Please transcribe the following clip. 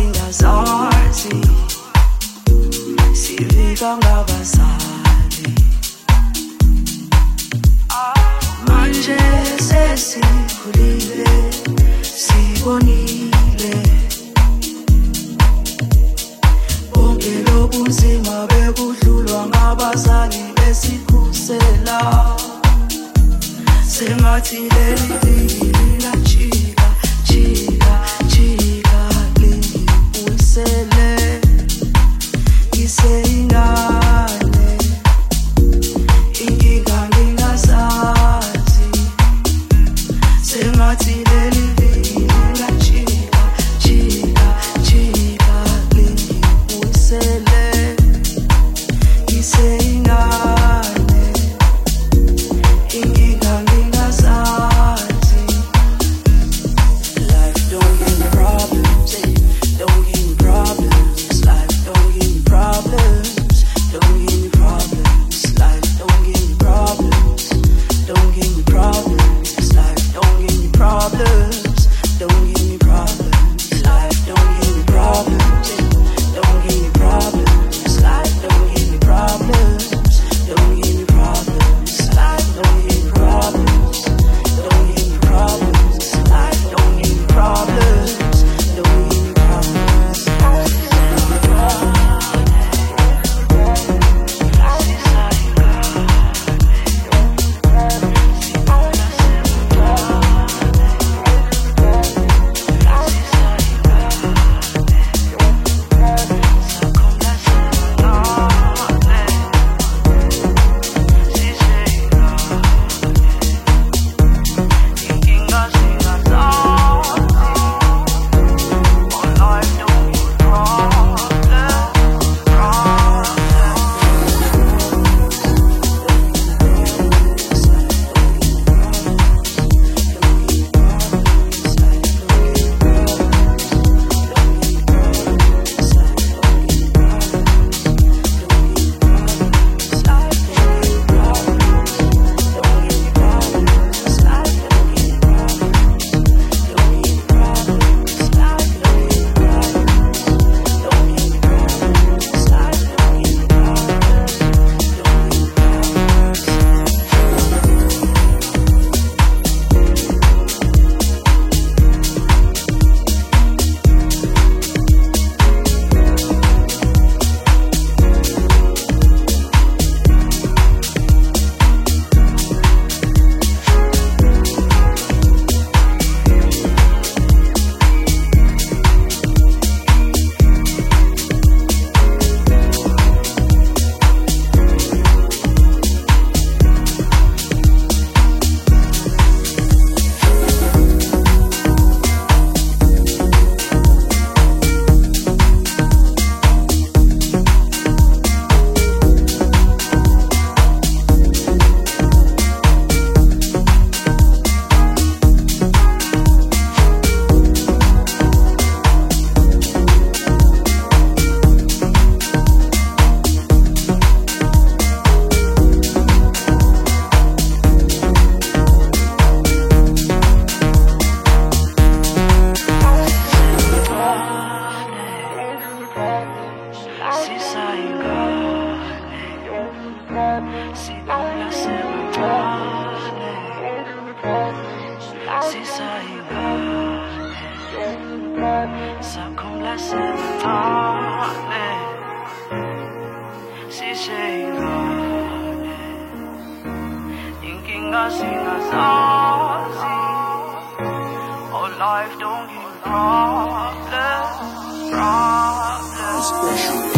singazazi sivika ngabazali manje sesikhulile sibonile bonke lobunzima bekudlulwa ngabazali besikhusela sengathi leli lingajika jika jika liwisele ngiseyingane inkinga ngingazazi sengathi leli lingajika jika jika liwisele ngiseyingane inkinga ngingazazi. Life don't give me problems, don't give me problems. Life don't give me problems, don't give me problems. Life don't give me problems, don't give me problems. Life don't give me problems, don't give me problems. Life don't give me problems, don't give me problems. Life don't give me problems, don't give me problems. Life don't give me problems, don't give me problems. Life don't give me problems, don't give me problems. Life don't give me problems.